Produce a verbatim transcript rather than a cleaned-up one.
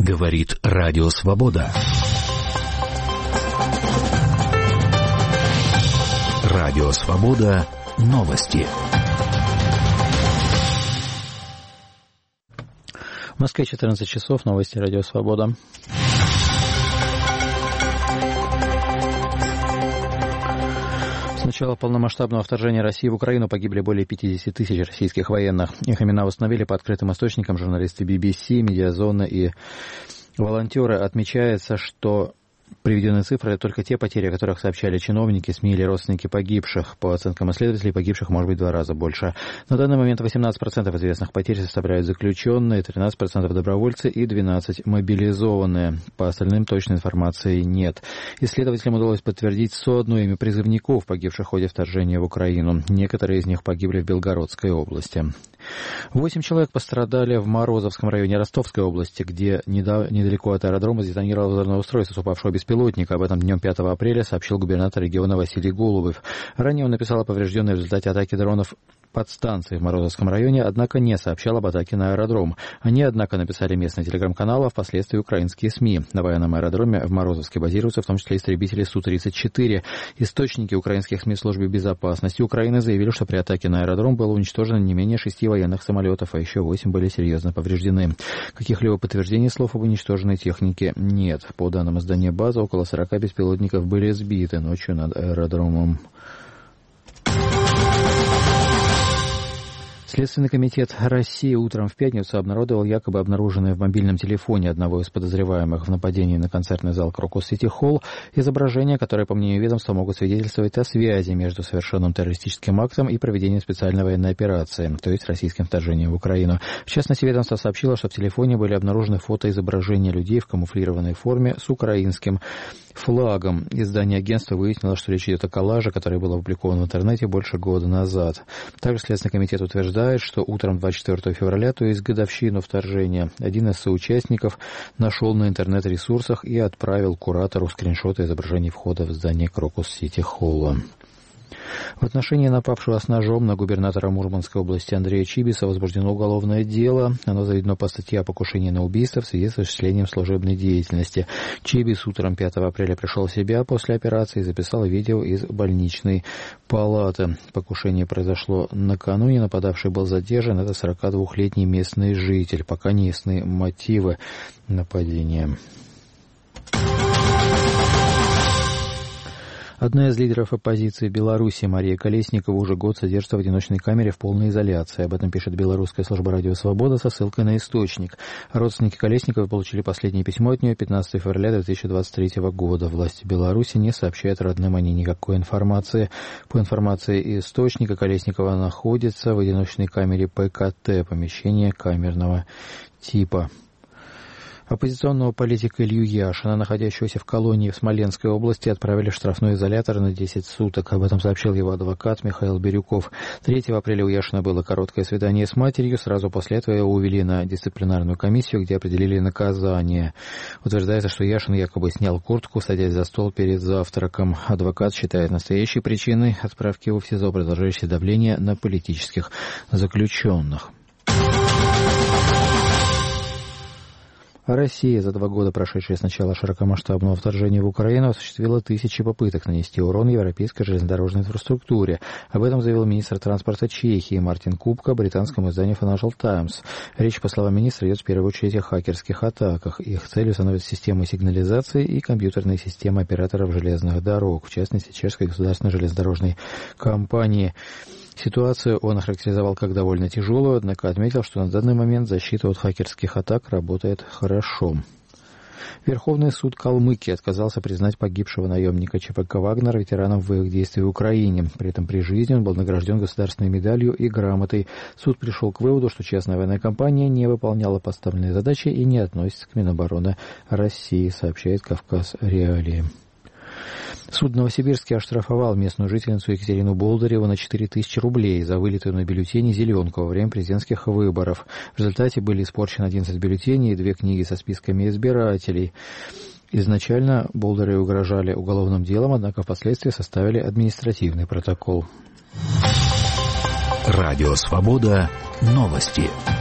Говорит Радио Свобода. Радио Свобода. Новости. В Москве четырнадцать часов. Новости Радио Свобода. С начала полномасштабного вторжения России в Украину погибли более пятьдесят тысяч российских военных. Их имена установили по открытым источникам журналисты би би си, Медиазона и волонтеры. Отмечается, что приведенные цифры — только те потери, о которых сообщали чиновники, СМИ или родственники погибших. По оценкам исследователей, погибших может быть в два раза больше. На данный момент восемнадцать процентов известных потерь составляют заключенные, тринадцать процентов добровольцы и двенадцать процентов мобилизованные. По остальным точной информации нет. Исследователям удалось подтвердить сто одно имя призывников, погибших в ходе вторжения в Украину. Некоторые из них погибли в Белгородской области. Восемь человек пострадали в Морозовском районе Ростовской области, где недалеко от аэродрома сдетонировало взрывное устройство с упавшего беспилотника. Об этом днем пятого апреля сообщил губернатор региона Василий Голубев. Ранее он написал о поврежденной в результате атаки дронов подстанции в Морозовском районе, однако не сообщал об атаке на аэродром. Они, однако, написали местные телеграм-каналы, а впоследствии украинские СМИ. На военном аэродроме в Морозовске базируются в том числе истребители Су тридцать четыре. Источники украинских СМИ службы безопасности Украины заявили, что при атаке на аэродром было уничтожено не менее шести военных самолетов, а еще восемь были серьезно повреждены. Каких-либо подтверждений слов об уничтоженной технике нет. По данным издания «База», около сорока беспилотников были сбиты ночью над аэродромом. Следственный комитет России утром в пятницу обнародовал якобы обнаруженное в мобильном телефоне одного из подозреваемых в нападении на концертный зал Крокус Сити Холл изображения, которые, по мнению ведомства, могут свидетельствовать о связи между совершенным террористическим актом и проведением специальной военной операции, то есть российским вторжением в Украину. В частности, ведомство сообщило, что в телефоне были обнаружены фотоизображения людей в камуфлированной форме с украинским флагом. Издание агентства выяснило, что речь идет о коллаже, который был опубликован в интернете больше года назад. Также Следственный комитет утверждает, что утром двадцать четвёртого февраля, то есть годовщину вторжения, один из соучастников нашел на интернет-ресурсах и отправил куратору скриншоты изображений входа в здание Крокус Сити Холла. В отношении напавшего с ножом на губернатора Мурманской области Андрея Чибиса возбуждено уголовное дело. Оно заведено по статье о покушении на убийство в связи с осуществлением служебной деятельности. Чибис утром пятого апреля пришел в себя после операции и записал видео из больничной палаты. Покушение произошло накануне. Нападавший был задержан. Это сорокадвухлетний местный житель. Пока не ясны мотивы нападения. Одна из лидеров оппозиции Беларуси, Мария Колесникова, уже год содержится в одиночной камере в полной изоляции. Об этом пишет белорусская служба «Радио Свобода» со ссылкой на источник. Родственники Колесниковой получили последнее письмо от нее пятнадцатого февраля две тысячи двадцать третьего года. Власти Беларуси не сообщают родным о ней никакой информации. По информации источника, Колесникова находится в одиночной камере Пэ Ка Тэ, помещение камерного типа. Оппозиционного политика Илью Яшина, находящегося в колонии в Смоленской области, отправили в штрафной изолятор на десять суток. Об этом сообщил его адвокат Михаил Бирюков. третьего апреля у Яшина было короткое свидание с матерью. Сразу после этого его увели на дисциплинарную комиссию, где определили наказание. Утверждается, что Яшин якобы снял куртку, садясь за стол перед завтраком. Адвокат считает настоящей причиной отправки его в СИЗО продолжающее давление на политических заключенных. Россия за два года, прошедшие с начала широкомасштабного вторжения в Украину, осуществила тысячи попыток нанести урон европейской железнодорожной инфраструктуре. Об этом заявил министр транспорта Чехии Мартин Купка британскому изданию Financial Times. Речь, по словам министра, идет в первую очередь о хакерских атаках. Их целью становятся системы сигнализации и компьютерные системы операторов железных дорог, в частности, чешской государственной железнодорожной компании. Ситуацию он охарактеризовал как довольно тяжелую, однако отметил, что на данный момент защита от хакерских атак работает хорошо. Верховный суд Калмыкии отказался признать погибшего наемника Че Пэ Ка «Вагнер» ветераном боевых действий в Украине. При этом при жизни он был награжден государственной медалью и грамотой. Суд пришел к выводу, что частная военная компания не выполняла поставленные задачи и не относится к Минобороны России, сообщает «Кавказ Реалии». Суд в Новосибирске оштрафовал местную жительницу Екатерину Болдыреву на четыре тысячи рублей за вылитую на бюллетене зеленку во время президентских выборов. В результате были испорчены одиннадцать бюллетеней и две книги со списками избирателей. Изначально Болдыревой угрожали уголовным делом, однако впоследствии составили административный протокол. Радио Свобода. Новости.